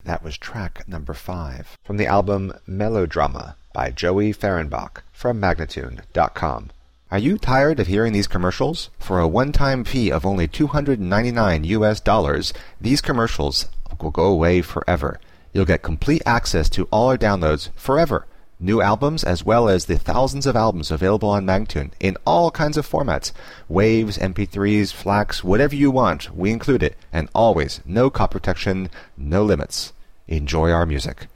That was track number 5 from the album Melodrama by Joey Fahrenbach from Magnatune.com. Are you tired of hearing these commercials? For a one-time fee of only $299, these commercials will go away forever. You'll get complete access to all our downloads forever. New albums as well as the thousands of albums available on Magnatune in all kinds of formats. Waves, MP3s, FLACs, whatever you want, we include it. And always, no copy protection, no limits. Enjoy our music.